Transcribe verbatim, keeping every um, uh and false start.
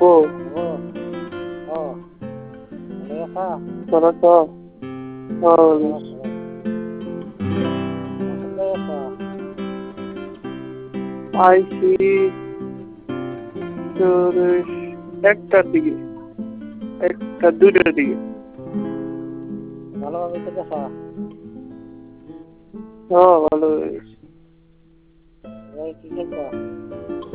ও ও ও ভালো আছা? তোরা তো হল কোথায় আছা? আইসি তোর একটার দিকে একটা দুটোর দিকে। ভালোভাবে তো দেখা হ্যাঁ ভালো হয়েছে। কি খেলতা?